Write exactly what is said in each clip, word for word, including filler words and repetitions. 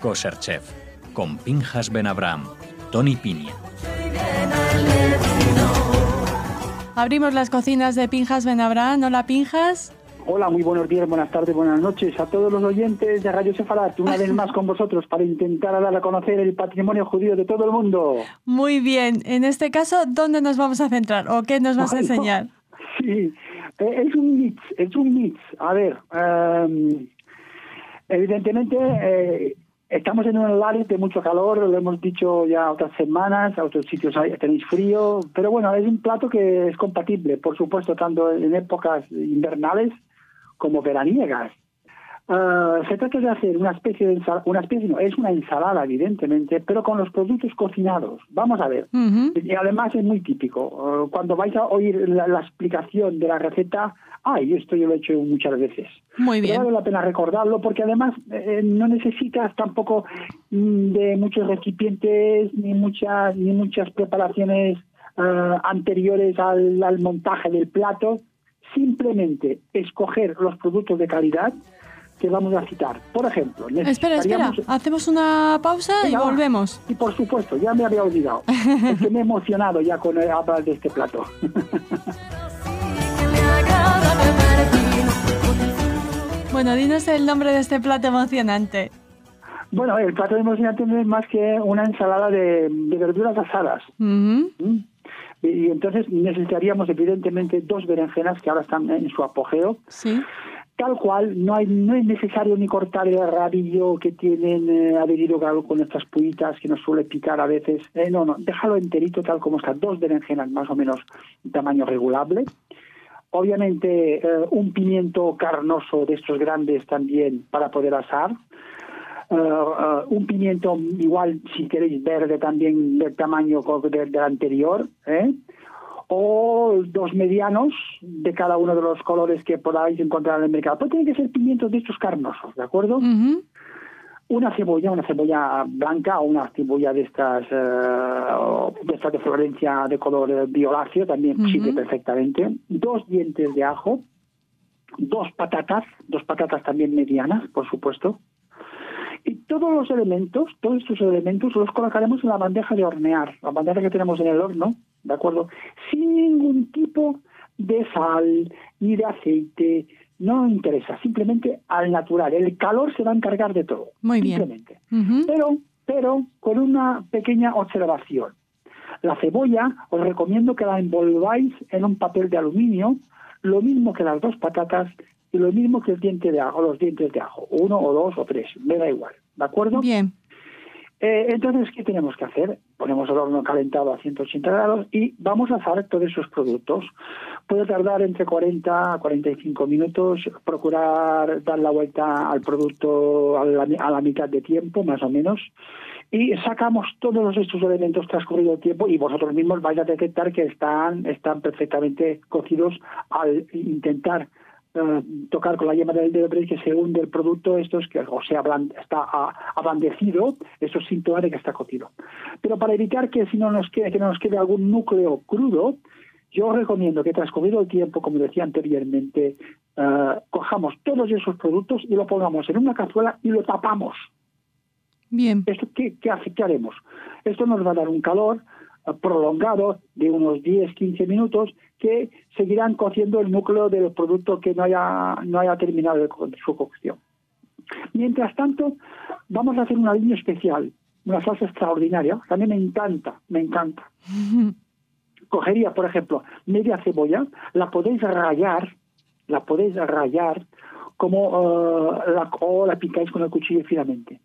Kosher Chef, con Pinchas Ben Abraham, Tony Piña. Abrimos las cocinas de Pinchas Ben Abraham. Hola, Pinchas. Hola, muy buenos días, buenas tardes, buenas noches a todos los oyentes de Radio Sefarat, una vez más con vosotros para intentar dar a conocer el patrimonio judío de todo el mundo. Muy bien. En este caso, ¿dónde nos vamos a centrar o qué nos vas a enseñar? Sí, es un mix, es un mix. A ver, um, evidentemente eh, estamos en un área de mucho calor, lo hemos dicho ya otras semanas, a otros sitios hay, tenéis frío, pero bueno, es un plato que es compatible, por supuesto, tanto en épocas invernales como veraniegas. Uh, se trata de hacer una especie de ensalada, una especie no, es una ensalada evidentemente, pero con los productos cocinados. Vamos a ver. Uh-huh. Y además es muy típico. Uh, cuando vais a oír la, la explicación de la receta, ay, esto yo lo he hecho muchas veces. Muy bien. Pero vale la pena recordarlo porque además eh, no necesitas tampoco mm, de muchos recipientes ni muchas ni muchas preparaciones uh, anteriores al, al montaje del plato. Simplemente escoger los productos de calidad que vamos a citar. Por ejemplo, espera, espera, hacemos una pausa Venga, y volvemos. Y por supuesto, ya me había olvidado. Es que me he emocionado ya con hablar de este plato. Bueno, dinos el nombre de este plato emocionante. Bueno, el plato emocionante no es más que una ensalada de, de verduras asadas. Uh-huh. ¿Mm? Y entonces necesitaríamos evidentemente dos berenjenas que ahora están en su apogeo. Sí. Tal cual, no hay no es necesario ni cortar el rabillo que tienen eh, adherido con estas puitas que nos suele picar a veces. Eh, no, no, déjalo enterito tal como está. Dos berenjenas más o menos de tamaño regulable. Obviamente eh, un pimiento carnoso de estos grandes también para poder asar. Uh, uh, un pimiento igual, si queréis, verde también del tamaño del de anterior, ¿eh? O dos medianos de cada uno de los colores que podáis encontrar en el mercado. Pero tienen que ser pimientos de estos carnosos, ¿de acuerdo? Uh-huh. Una cebolla, una cebolla blanca o una cebolla de estas uh, de estas de Florencia de color violáceo, también uh-huh. sirve perfectamente. Dos dientes de ajo, dos patatas, dos patatas también medianas, por supuesto. Y todos los elementos, todos estos elementos los colocaremos en la bandeja de hornear, la bandeja que tenemos en el horno, ¿de acuerdo? Sin ningún tipo de sal ni de aceite, no interesa, simplemente al natural. El calor se va a encargar de todo. Muy bien. Simplemente. Uh-huh. Pero, pero con una pequeña observación. La cebolla, os recomiendo que la envolváis en un papel de aluminio, lo mismo que las dos patatas, y lo mismo que el diente de ajo, los dientes de ajo, uno o dos o tres, me da igual, ¿de acuerdo? Bien. Eh, entonces, ¿qué tenemos que hacer? Ponemos el horno calentado a ciento ochenta grados y vamos a asar todos esos productos. Puede tardar entre cuarenta a cuarenta y cinco minutos, procurar dar la vuelta al producto a la, a la mitad de tiempo, más o menos, y sacamos todos estos elementos transcurrido el tiempo y vosotros mismos vais a detectar que están, están perfectamente cocidos al intentar Uh, tocar con la yema del dedo que se hunde el producto, esto es que o sea, bland, está uh, ablandecido, eso es síntoma de que está cocido. Pero para evitar que si no nos quede, que no nos quede algún núcleo crudo, yo os recomiendo que transcurrido el tiempo, como decía anteriormente, uh, cojamos todos esos productos y lo pongamos en una cazuela y lo tapamos. Bien. ¿Esto qué, qué hace? ¿Qué haremos? Esto nos va a dar un calor prolongado de unos diez a quince minutos que seguirán cociendo el núcleo del producto que no haya no haya terminado de su cocción. Mientras tanto, vamos a hacer una línea especial, una salsa extraordinaria, que a mí me encanta, me encanta. Cogería, por ejemplo, media cebolla, la podéis rallar, la podéis rallar como uh, la, o la picáis con el cuchillo finamente.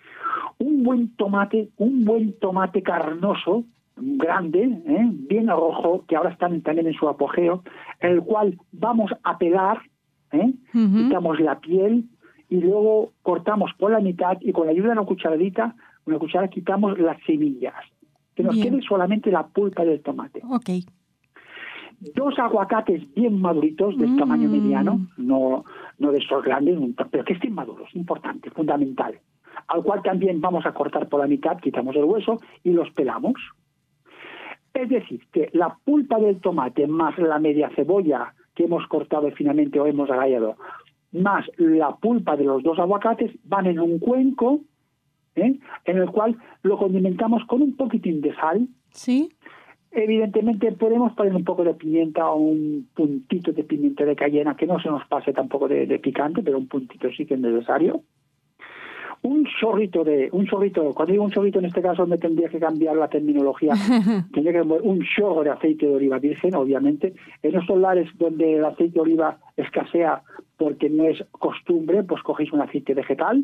Un buen tomate, un buen tomate carnoso, grande, ¿eh? bien rojo, que ahora están también en su apogeo, el cual vamos a pelar, ¿eh? Uh-huh. Quitamos la piel y luego cortamos por la mitad y con la ayuda de una cucharadita, una cuchara quitamos las semillas, que nos bien. Quede solamente la pulpa del tomate. Okay. Dos aguacates bien maduritos, del mm. tamaño mediano, no, no de estos grandes, pero que estén maduros, importante, fundamental, al cual también vamos a cortar por la mitad, quitamos el hueso y los pelamos. Es decir, que la pulpa del tomate más la media cebolla que hemos cortado finamente o hemos rallado, más la pulpa de los dos aguacates, van en un cuenco ¿eh? En el cual lo condimentamos con un poquitín de sal. Sí. Evidentemente podemos poner un poco de pimienta o un puntito de pimienta de cayena, que no se nos pase tampoco de, de picante, pero un puntito sí que es necesario. Un chorrito de, un chorrito, cuando digo un chorrito en este caso me tendría que cambiar la terminología, tendría que poner un chorro de aceite de oliva virgen, obviamente. En estos lares donde el aceite de oliva escasea porque no es costumbre, pues cogéis un aceite vegetal.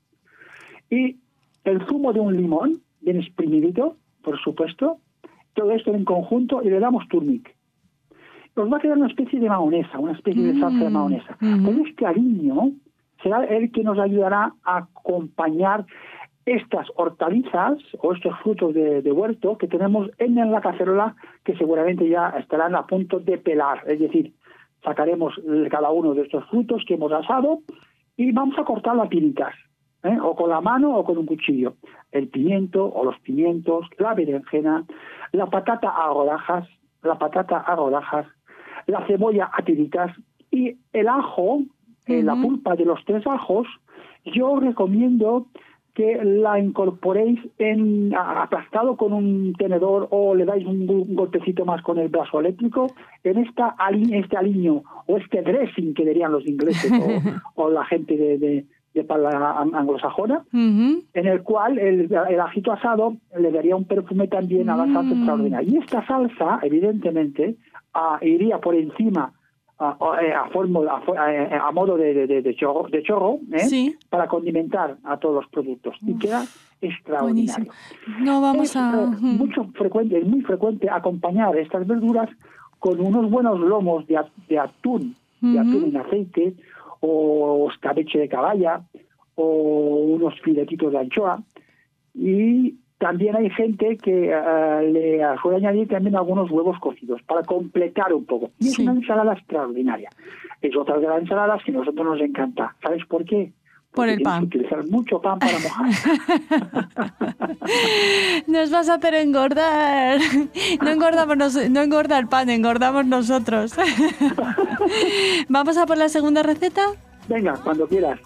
Y el zumo de un limón, bien exprimidito, por supuesto, todo esto en conjunto y le damos turmeric. Nos va a quedar una especie de mahonesa, una especie de salsa de mahonesa. Mm-hmm. Con este aliño será el que nos ayudará a acompañar estas hortalizas o estos frutos de, de huerto que tenemos en la cacerola, que seguramente ya estarán a punto de pelar. Es decir, sacaremos cada uno de estos frutos que hemos asado y vamos a cortar las tiritas, ¿eh? O con la mano o con un cuchillo. El pimiento o los pimientos, la berenjena, la patata a rodajas, la patata a rodajas, la cebolla a tiritas y el ajo. Eh, la pulpa de los tres ajos, yo os recomiendo que la incorporéis en aplastado con un tenedor o le dais un, un golpecito más con el brazo eléctrico en esta este aliño o este dressing que dirían los ingleses o, o la gente de, de, de parla anglosajona, uh-huh. en el cual el, el ajito asado le daría un perfume también a la salsa uh-huh. extraordinaria. Y esta salsa, evidentemente, uh, iría por encima A, a, fórmula, a, a modo de, de, de chorro, de chorro ¿eh? Sí. Para condimentar a todos los productos. Uf, y queda extraordinario. Buenísimo. No vamos es, a... eh, mucho frecuente, es muy frecuente acompañar estas verduras con unos buenos lomos de, de atún, uh-huh. de atún en aceite, o escabeche de caballa, o unos filetitos de anchoa. Y también hay gente que uh, le suele añadir también algunos huevos cocidos para completar un poco. Y sí. es una ensalada extraordinaria. Es otra de las ensaladas que a nosotros nos encanta. ¿Sabes por qué? Porque por el pan. Que utilizar mucho pan para mojar. Nos vas a hacer engordar. No engordamos nos, no engorda el pan, engordamos nosotros. ¿Vamos a por la segunda receta? Venga, cuando quieras.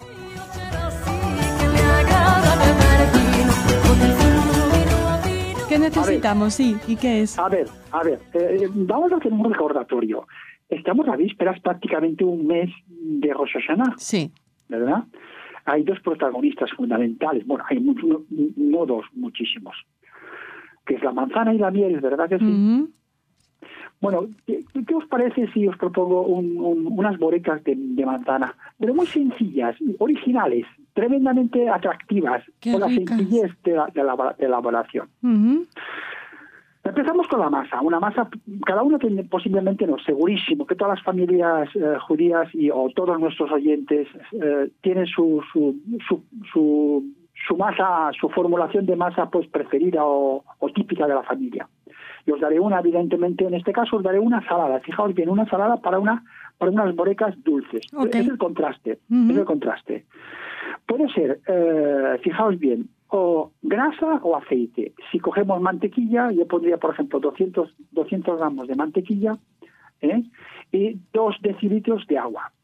¿Qué necesitamos? Sí, ¿y qué es? A ver, a ver, eh, vamos a hacer un recordatorio. Estamos a vísperas prácticamente un mes de Rosh Hashanah. Sí. ¿Verdad? Hay dos protagonistas fundamentales. Bueno, hay muchos, no, no dos, muchísimos. Que es la manzana y la miel, ¿verdad que sí? Uh-huh. Bueno, ¿qué, ¿qué os parece si os propongo un, un, unas borecas de, de manzana? Pero muy sencillas, originales, tremendamente atractivas, Qué con la ricas. sencillez de la, de la, de elaboración. Uh-huh. Empezamos con la masa. Una masa, cada uno tiene posiblemente, no, segurísimo, que todas las familias eh, judías y o todos nuestros oyentes eh, tienen su, su, su, su, su masa, su formulación de masa pues preferida o, o típica de la familia. Y os daré una, evidentemente, en este caso os daré una salada. Fijaos bien, una salada para una para unas borecas dulces. Okay. Es el contraste, uh-huh. es el contraste. Puede ser, eh, fijaos bien, o grasa o aceite. Si cogemos mantequilla, yo pondría, por ejemplo, doscientos, doscientos gramos de mantequilla ¿eh? y dos decilitros de agua.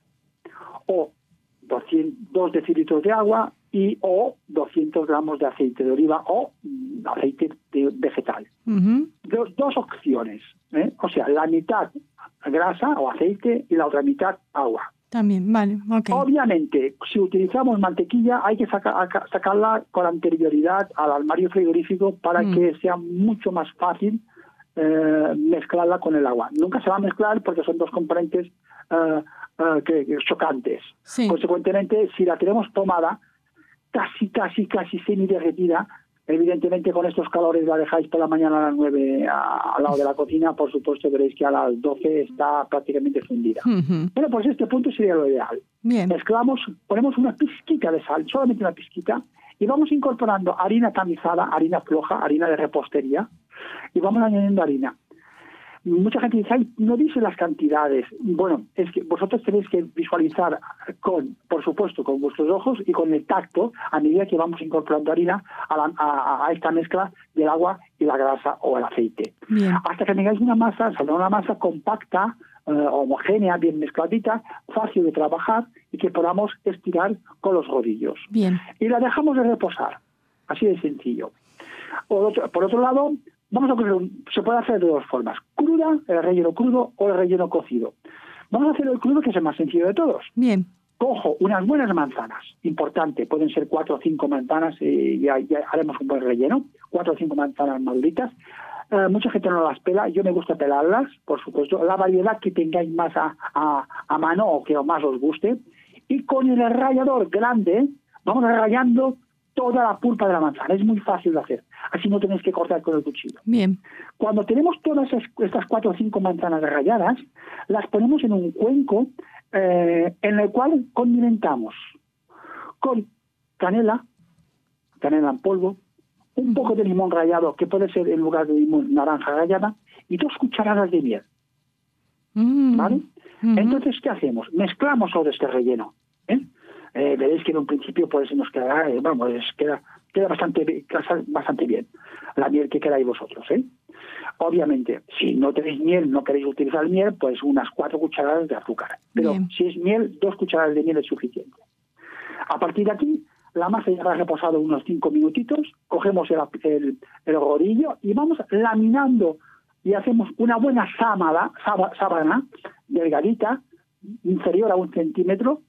O doscientos, dos decilitros de agua y o doscientos gramos de aceite de oliva o mm, aceite de vegetal. Uh-huh. Dos, dos opciones. ¿eh? O sea, la mitad grasa o aceite y la otra mitad agua. También, vale, ok. Obviamente, si utilizamos mantequilla, hay que saca, sacarla con anterioridad al armario frigorífico para mm. que sea mucho más fácil eh, mezclarla con el agua. Nunca se va a mezclar porque son dos componentes eh, eh, que, que chocantes. Sí. Consecuentemente, si la tenemos tomada, casi, casi, casi semi-derretida, evidentemente con estos calores la dejáis por la mañana a las nueve a, al lado de la cocina, por supuesto veréis que a las doce está prácticamente fundida. Uh-huh. Bueno, pues este punto sería lo ideal. Bien. Mezclamos, ponemos una pizquita de sal, solamente una pizquita, y vamos incorporando harina tamizada, harina floja, harina de repostería, y vamos añadiendo harina. Mucha gente dice, ay, no dice las cantidades. Bueno, es que vosotros tenéis que visualizar con, por supuesto, con vuestros ojos y con el tacto a medida que vamos incorporando harina a, la, a, a esta mezcla del agua y la grasa o el aceite. Bien. Hasta que tengáis una masa, saldrá una masa compacta, eh, homogénea, bien mezcladita, fácil de trabajar y que podamos estirar con los rodillos. Bien. Y la dejamos de reposar. Así de sencillo. Por otro, por otro lado, vamos a coger un, se puede hacer de dos formas. Cruda, el relleno crudo o el relleno cocido. Vamos a hacer el crudo, que es el más sencillo de todos. Bien. Cojo unas buenas manzanas, importante, pueden ser cuatro o cinco manzanas y ya, ya haremos un buen relleno, cuatro o cinco manzanas maduritas. Eh, mucha gente no las pela, yo me gusta pelarlas, por supuesto, la variedad que tengáis más a, a, a mano o que más os guste. Y con el rallador grande vamos rallando toda la pulpa de la manzana, es muy fácil de hacer, así no tenéis que cortar con el cuchillo. Bien. Cuando tenemos todas estas cuatro o cinco manzanas ralladas, las ponemos en un cuenco eh, en el cual condimentamos con canela, canela en polvo, un poco de limón rallado, que puede ser en lugar de limón naranja rallada, y dos cucharadas de miel. Mm. ¿Vale? Mm-hmm. Entonces, ¿qué hacemos? Mezclamos todo este relleno. ¿eh? Eh, veréis que en un principio pues nos quedará, eh, vamos, queda, queda bastante, bastante bien la miel que queráis vosotros. ¿eh? Obviamente, si no tenéis miel, no queréis utilizar miel, pues unas cuatro cucharadas de azúcar. Pero Bien. si es miel, dos cucharadas de miel es suficiente. A partir de aquí, la masa ya ha reposado unos cinco minutitos, cogemos el, el, el rodillo y vamos laminando y hacemos una buena sábana, sábana delgadita, inferior a un centímetro,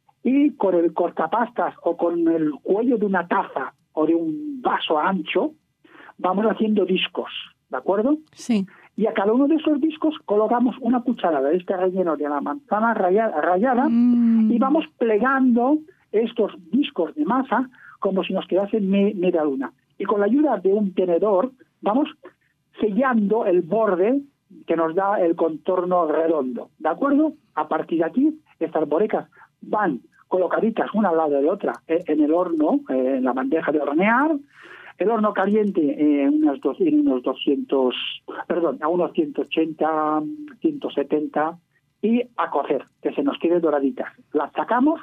y con el cortapastas o con el cuello de una taza o de un vaso ancho, vamos haciendo discos, ¿de acuerdo? Sí. Y a cada uno de esos discos colocamos una cucharada de este relleno de la manzana rayada, rayada Mm. y vamos plegando estos discos de masa como si nos quedase me, media luna. Y con la ayuda de un tenedor vamos sellando el borde que nos da el contorno redondo, ¿de acuerdo? A partir de aquí, estas borecas van colocaditas una al lado de la otra en el horno, en la bandeja de hornear. El horno caliente en unos, dos, en unos doscientos, perdón, a unos ciento ochenta, ciento setenta, y a cocer, que se nos quede doraditas. Las sacamos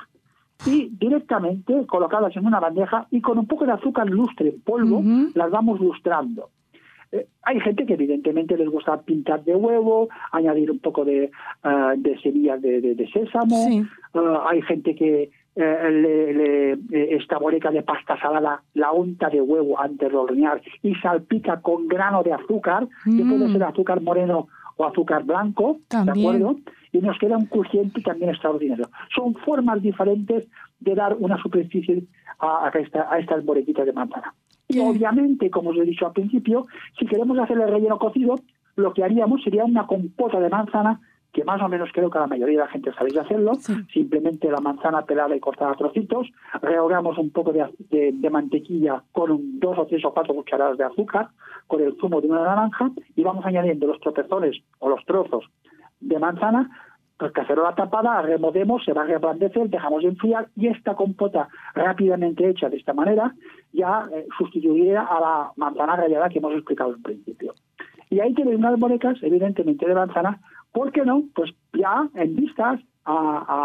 y directamente colocadas en una bandeja y con un poco de azúcar lustre en polvo, uh-huh. las vamos lustrando. Eh, hay gente que evidentemente les gusta pintar de huevo, añadir un poco de, uh, de semillas de, de, de sésamo. Sí. Uh, hay gente que eh, le, le, esta boreca de pasta salada la unta de huevo antes de hornear y salpica con grano de azúcar, mm. que puede ser azúcar moreno o azúcar blanco, también. ¿De acuerdo? Y nos queda un crujiente también extraordinario. Son formas diferentes de dar una superficie a, a, esta, a estas borequitas de manzana. Y obviamente, como os he dicho al principio, si queremos hacer el relleno cocido, lo que haríamos sería una compota de manzana, que más o menos creo que la mayoría de la gente sabéis hacerlo. Sí. Simplemente la manzana pelada y cortada a trocitos, rehogamos un poco de, de, de mantequilla con un, dos o tres o cuatro cucharadas de azúcar, con el zumo de una naranja, y vamos añadiendo los tropezones o los trozos de manzana, pues cacerola tapada, removemos, se va a reblandecer, dejamos enfriar, y esta compota rápidamente hecha de esta manera ya eh, sustituiría a la manzana rallada que hemos explicado al principio. Y ahí tenéis unas bolecas, evidentemente de manzana. ¿Por qué no? Pues ya en vistas a,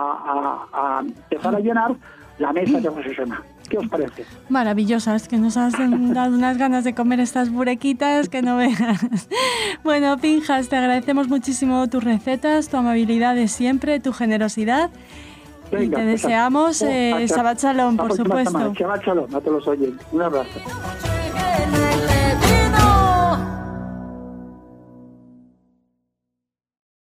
a, a, a empezar a llenar la mesa de José Sema. ¿Qué os parece? Maravillosas, que nos has dado unas ganas de comer estas burequitas que no veas. Bueno, Pinjas, te agradecemos muchísimo tus recetas, tu amabilidad de siempre, tu generosidad. Venga, y te deseamos eh, Shabbat Shalom, por supuesto. Shabbat Shalom, a todos los oyentes. Un abrazo.